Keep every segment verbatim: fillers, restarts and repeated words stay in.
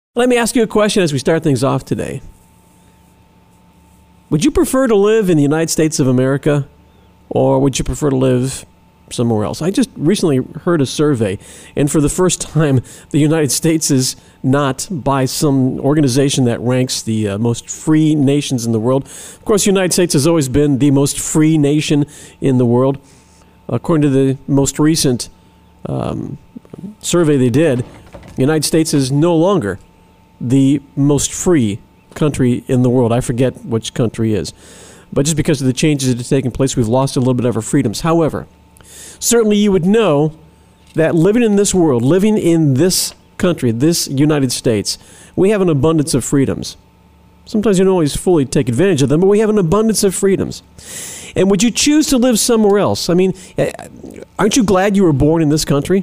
Let me ask you a question as we start things off today. Would you prefer to live in the United States of America, or would you prefer to live somewhere else? I just recently heard a survey, and for the first time, the United States is not by some organization that ranks the uh, most free nations in the world. Of course, the United States has always been the most free nation in the world. According to the most recent um, survey they did, the United States is no longer the most free country in the world. I forget which country is. But just because of the changes that have taken place, we've lost a little bit of our freedoms. However, certainly you would know that living in this world, living in this country, this United States, we have an abundance of freedoms. Sometimes you don't always fully take advantage of them, but we have an abundance of freedoms. And would you choose to live somewhere else? I mean, aren't you glad you were born in this country?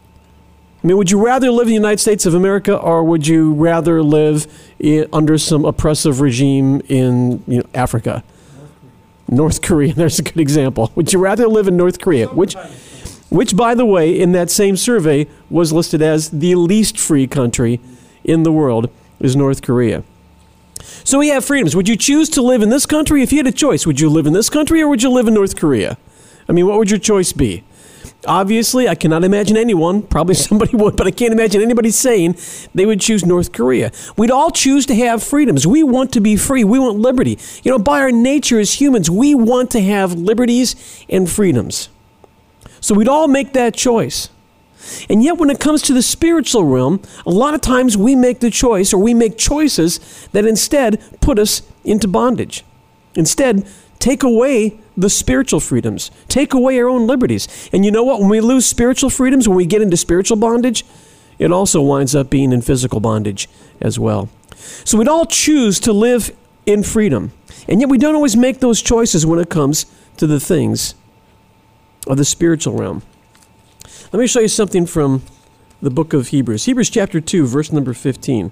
I mean, would you rather live in the United States of America, or would you rather live in, under some oppressive regime in you know, Africa? North Korea. North Korea, there's a good example. Would you rather live in North Korea, which, which, by the way, in that same survey was listed as the least free country in the world, is North Korea. So we have freedoms. Would you choose to live in this country? If you had a choice, would you live in this country or would you live in North Korea? I mean, what would your choice be? Obviously, I cannot imagine anyone, probably somebody would, but I can't imagine anybody saying they would choose North Korea. We'd all choose to have freedoms. We want to be free. We want liberty. You know, by our nature as humans, we want to have liberties and freedoms. So we'd all make that choice. And yet when it comes to the spiritual realm, a lot of times we make the choice, or we make choices that instead put us into bondage. Instead, take away the spiritual freedoms. Take away our own liberties. And you know what? When we lose spiritual freedoms, when we get into spiritual bondage, it also winds up being in physical bondage as well. So we'd all choose to live in freedom. And yet we don't always make those choices when it comes to the things of the spiritual realm. Let me show you something from the book of Hebrews. Hebrews chapter two, verse number fifteen.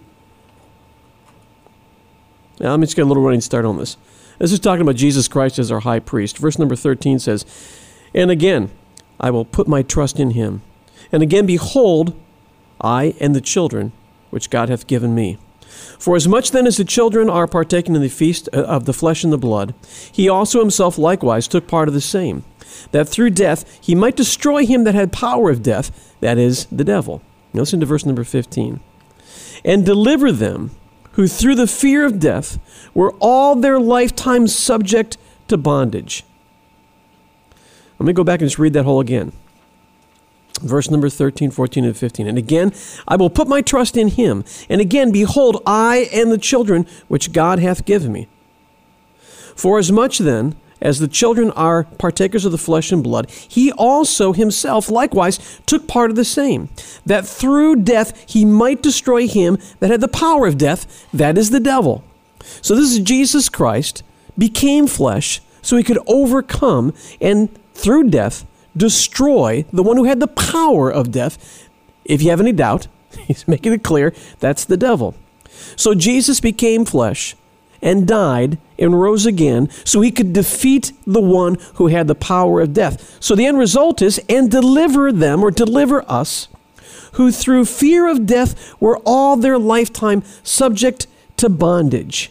Now, let me just get a little running start on this. This is talking about Jesus Christ as our high priest. Verse number thirteen says, "And again, I will put my trust in him. And again, behold, I and the children which God hath given me. For as much then as the children are partaken in the feast of the flesh and the blood, he also himself likewise took part of the same, that through death he might destroy him that had power of death, that is, the devil." Now listen to verse number fifteen. "And deliver them who through the fear of death were all their lifetime subject to bondage." Let me go back and just read that whole again. Verse number thirteen, fourteen, and fifteen. "And again, I will put my trust in him. And again, behold, I and the children which God hath given me. For as much then as the children are partakers of the flesh and blood, he also himself likewise took part of the same, that through death he might destroy him that had the power of death, that is the devil." So this is Jesus Christ became flesh so he could overcome and through death destroy the one who had the power of death. If you have any doubt, he's making it clear, that's the devil. So Jesus became flesh and died and rose again so he could defeat the one who had the power of death. So the end result is, and deliver them, or deliver us, who through fear of death were all their lifetime subject to bondage.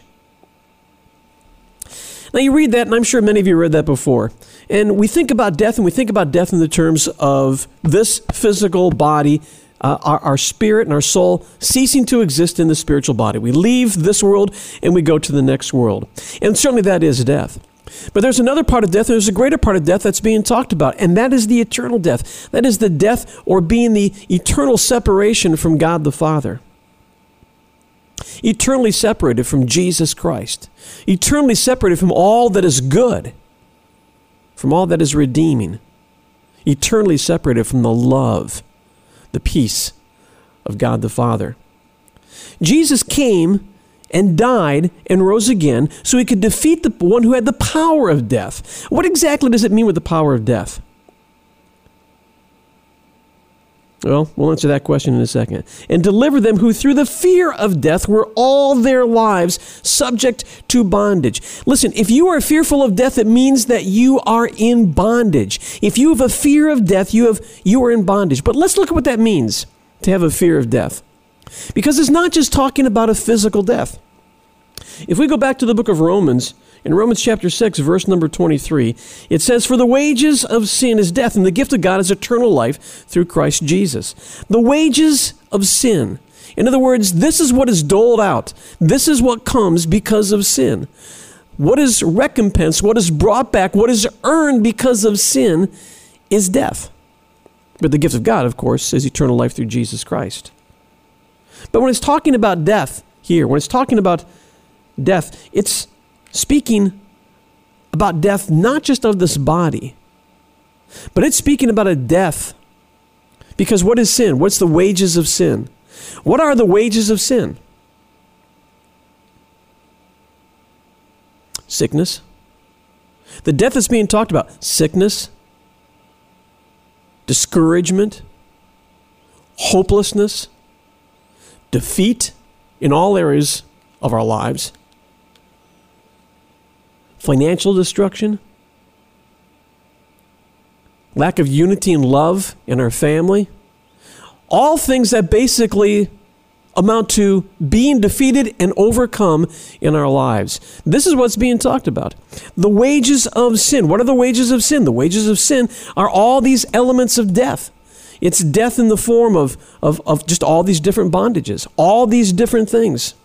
Now you read that, and I'm sure many of you read that before. And we think about death, and we think about death in the terms of this physical body, uh, our, our spirit and our soul ceasing to exist in the spiritual body. We leave this world and we go to the next world. And certainly that is death. But there's another part of death, there's a greater part of death that's being talked about, and that is the eternal death. That is the death or being the eternal separation from God the Father. Eternally separated from Jesus Christ. Eternally separated from all that is good. From all that is redeeming. Eternally separated from the love, the peace of God the Father. Jesus came and died and rose again so he could defeat the one who had the power of death. What exactly does it mean with the power of death? Well, we'll answer that question in a second. "And deliver them who through the fear of death were all their lives subject to bondage." Listen, if you are fearful of death, it means that you are in bondage. If you have a fear of death, you have you are in bondage. But let's look at what that means, to have a fear of death. Because it's not just talking about a physical death. If we go back to the book of Romans, in Romans chapter six, verse number twenty-three, it says, "For the wages of sin is death, and the gift of God is eternal life through Christ Jesus." The wages of sin. In other words, this is what is doled out. This is what comes because of sin. What is recompensed, what is brought back, what is earned because of sin is death. But the gift of God, of course, is eternal life through Jesus Christ. But when it's talking about death here, when it's talking about death, it's speaking about death not just of this body, but it's speaking about a death. Because what is sin? What's the wages of sin? What are the wages of sin? Sickness. The death that's being talked about, sickness, discouragement, hopelessness, defeat in all areas of our lives, financial destruction, lack of unity and love in our family, all things that basically amount to being defeated and overcome in our lives. This is what's being talked about. The wages of sin. What are the wages of sin? The wages of sin are all these elements of death. It's death in the form of, of, of just all these different bondages, all these different things.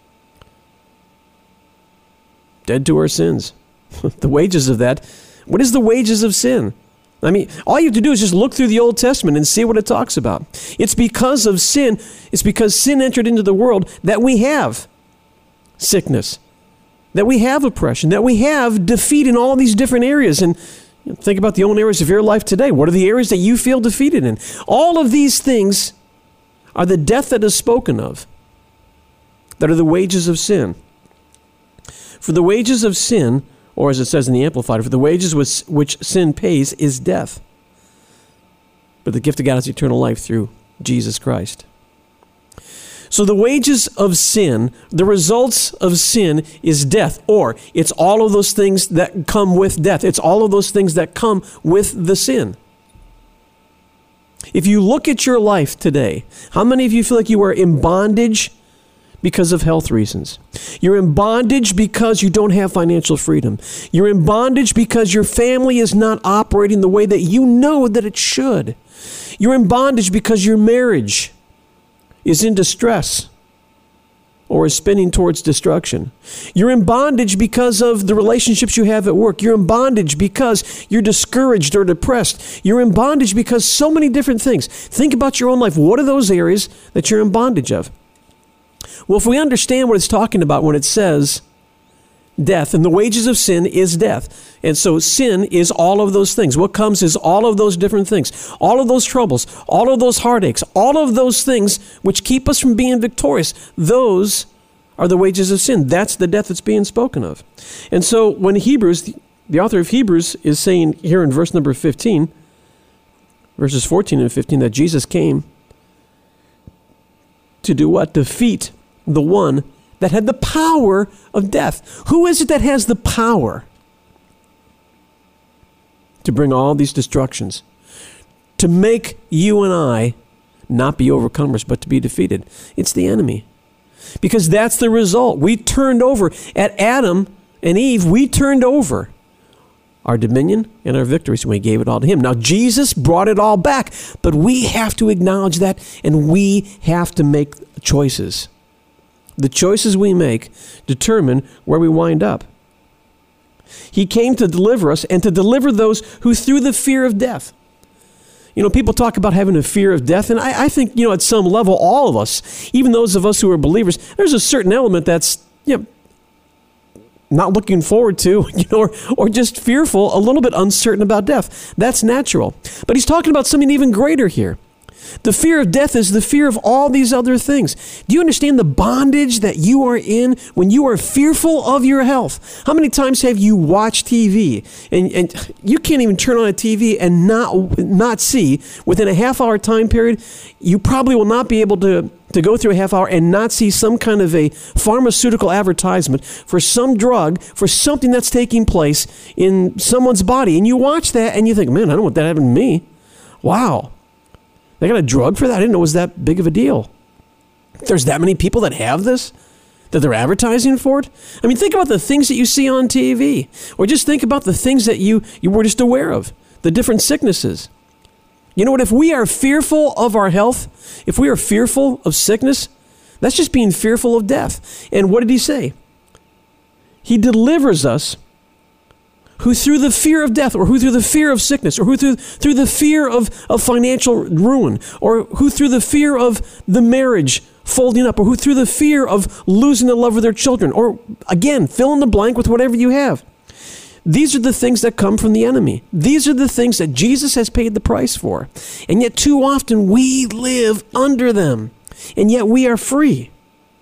Dead to our sins. The wages of that. What is the wages of sin? I mean, all you have to do is just look through the Old Testament and see what it talks about. It's because of sin, it's because sin entered into the world that we have sickness, that we have oppression, that we have defeat in all these different areas. And you know, think about the own areas of your life today. What are the areas that you feel defeated in? All of these things are the death that is spoken of, that are the wages of sin. For the wages of sin, or as it says in the Amplified, for the wages which, which sin pays is death. But the gift of God is eternal life through Jesus Christ. So the wages of sin, the results of sin is death, or it's all of those things that come with death. It's all of those things that come with the sin. If you look at your life today, how many of you feel like you are in bondage because of health reasons? You're in bondage because you don't have financial freedom. You're in bondage because your family is not operating the way that you know that it should. You're in bondage because your marriage is in distress or is spinning towards destruction. You're in bondage because of the relationships you have at work. You're in bondage because you're discouraged or depressed. You're in bondage because so many different things. Think about your own life. What are those areas that you're in bondage of? Well, if we understand what it's talking about when it says death, and the wages of sin is death. And so sin is all of those things. What comes is all of those different things, all of those troubles, all of those heartaches, all of those things which keep us from being victorious. Those are the wages of sin. That's the death that's being spoken of. And so when Hebrews, the author of Hebrews is saying here in verse number fifteen, verses fourteen and fifteen, that Jesus came to do what? Defeat the one that had the power of death. Who is it that has the power to bring all these destructions? To make you and I not be overcomers, but to be defeated. It's the enemy. Because that's the result. We turned over. At Adam and Eve, we turned over our dominion and our victories, and we gave it all to him. Now, Jesus brought it all back, but we have to acknowledge that, and we have to make choices. The choices we make determine where we wind up. He came to deliver us and to deliver those who through the fear of death. You know, people talk about having a fear of death, and I, I think, you know, at some level, all of us, even those of us who are believers, there's a certain element that's, you know, not looking forward to, you know, or, or just fearful, a little bit uncertain about death. That's natural. But he's talking about something even greater here. The fear of death is the fear of all these other things. Do you understand the bondage that you are in when you are fearful of your health? How many times have you watched T V and, and you can't even turn on a T V and not not see within a half hour time period? You probably will not be able to, to go through a half hour and not see some kind of a pharmaceutical advertisement for some drug, for something that's taking place in someone's body. And you watch that and you think, man, I don't want that happening to me. Wow. They got a drug for that? I didn't know it was that big of a deal. There's that many people that have this, that they're advertising for it. I mean, think about the things that you see on T V, or just think about the things that you, you were just aware of, the different sicknesses. You know what? If we are fearful of our health, if we are fearful of sickness, that's just being fearful of death. And what did he say? He delivers us who through the fear of death, or who through the fear of sickness, or who through, through the fear of, of financial ruin, or who through the fear of the marriage folding up, or who through the fear of losing the love of their children, or again, fill in the blank with whatever you have. These are the things that come from the enemy. These are the things that Jesus has paid the price for. And yet too often we live under them, and yet we are free.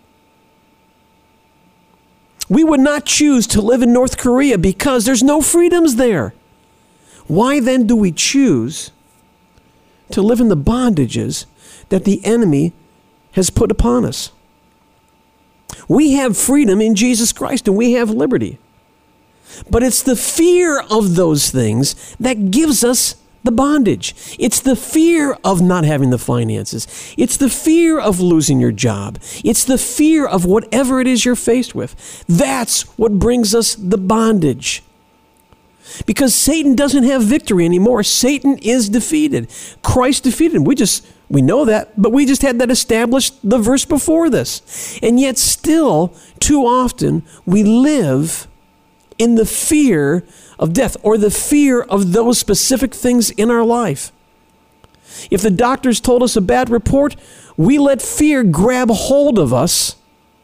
We would not choose to live in North Korea because there's no freedoms there. Why then do we choose to live in the bondages that the enemy has put upon us? We have freedom in Jesus Christ, and we have liberty. But it's the fear of those things that gives us the bondage. It's the fear of not having the finances. It's the fear of losing your job. It's the fear of whatever it is you're faced with. That's what brings us the bondage. Because Satan doesn't have victory anymore. Satan is defeated. Christ defeated him. We just, we know that, but we just had that established the verse before this. And yet still, too often, we live in the fear of death, or the fear of those specific things in our life. If the doctors told us a bad report, we let fear grab hold of us,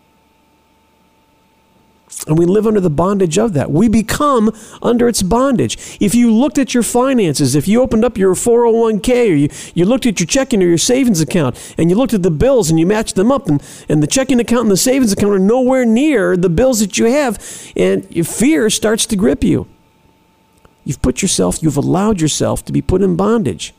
and we live under the bondage of that. We become under its bondage. If you looked at your finances, if you opened up your four oh one k, or you, you looked at your checking or your savings account, and you looked at the bills and you matched them up, and, and the checking account and the savings account are nowhere near the bills that you have, and your fear starts to grip you. You've put yourself, you've allowed yourself to be put in bondage.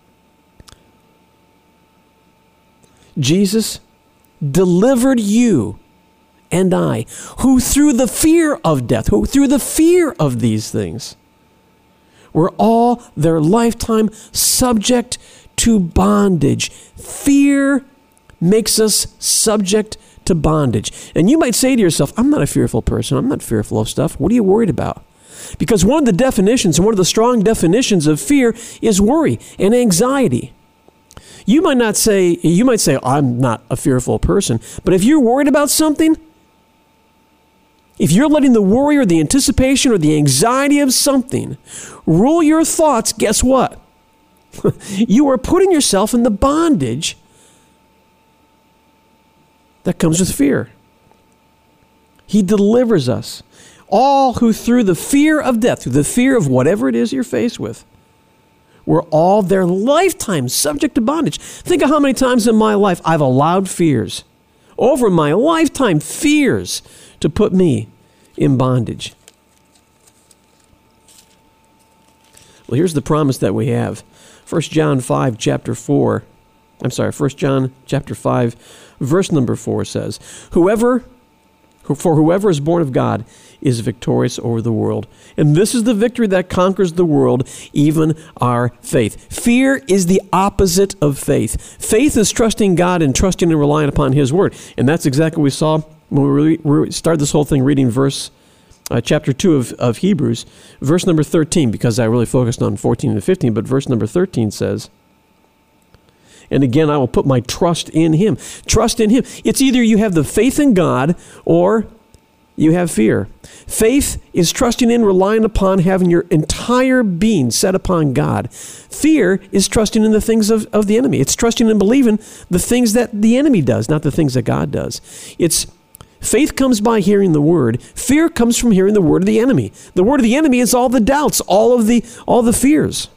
Jesus delivered you and I, who through the fear of death, who through the fear of these things, were all their lifetime subject to bondage. Fear makes us subject to bondage. And you might say to yourself, I'm not a fearful person. I'm not fearful of stuff. What are you worried about? Because one of the definitions, and one of the strong definitions of fear is worry and anxiety. You might not say, you might say, I'm not a fearful person, but if you're worried about something, if you're letting the worry or the anticipation or the anxiety of something rule your thoughts, guess what? You are putting yourself in the bondage that comes with fear. He delivers us. All who through the fear of death, through the fear of whatever it is you're faced with, were all their lifetime subject to bondage. Think of how many times in my life I've allowed fears, over my lifetime fears, to put me in bondage. Well, here's the promise that we have. First John five, chapter four, I'm sorry, First John chapter five, verse number four says, Whoever, for whoever is born of God is victorious over the world. And this is the victory that conquers the world, even our faith. Fear is the opposite of faith. Faith is trusting God and trusting and relying upon His word. And that's exactly what we saw when we, re- we started this whole thing reading verse, uh, chapter two of, of Hebrews, verse number thirteen, because I really focused on fourteen and fifteen, but verse number thirteen says, And again, I will put my trust in Him. Trust in Him. It's either you have the faith in God or you have fear. Faith is trusting in, relying upon, having your entire being set upon God. Fear is trusting in the things of, of the enemy. It's trusting and believing the things that the enemy does, not the things that God does. It's faith comes by hearing the word. Fear comes from hearing the word of the enemy. The word of the enemy is all the doubts, all of the all the fears.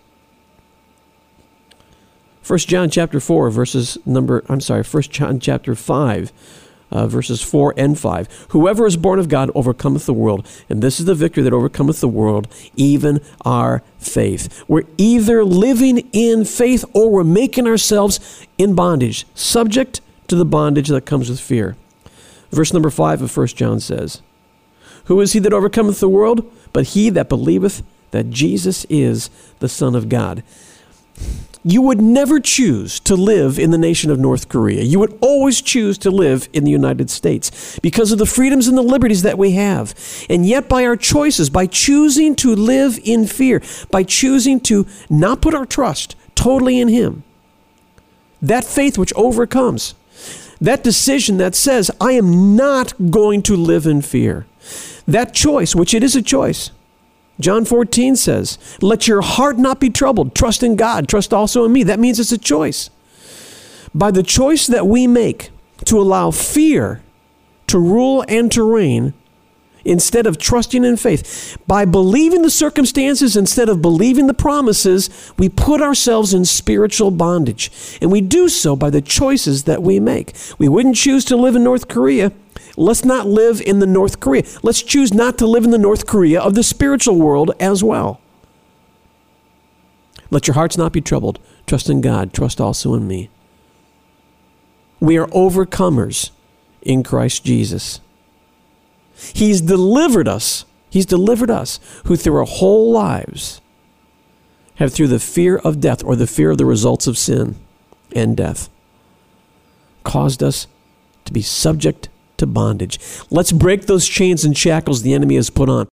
First John chapter four, verses number, I'm sorry, First John chapter five, uh, verses four and five. Whoever is born of God overcometh the world, and this is the victory that overcometh the world, even our faith. We're either living in faith or we're making ourselves in bondage, subject to the bondage that comes with fear. Verse number five of First John says, Who is he that overcometh the world? But he that believeth that Jesus is the Son of God. you would never choose to live in the nation of North Korea. You would always choose to live in the United States because of the freedoms and the liberties that we have. And yet by our choices, by choosing to live in fear, by choosing to not put our trust totally in Him, that faith which overcomes, that decision that says, I am not going to live in fear, that choice, which it is a choice. John fourteen says, let your heart not be troubled. Trust in God. Trust also in me. That means it's a choice. By the choice that we make to allow fear to rule and to reign instead of trusting in faith, by believing the circumstances instead of believing the promises, we put ourselves in spiritual bondage. And we do so by the choices that we make. We wouldn't choose to live in North Korea. Let's not live in the North Korea. Let's choose not to live in the North Korea of the spiritual world as well. Let your hearts not be troubled. Trust in God. Trust also in me. We are overcomers in Christ Jesus. He's delivered us. He's delivered us who through our whole lives have through the fear of death or the fear of the results of sin and death caused us to be subject to bondage. Let's break those chains and shackles the enemy has put on.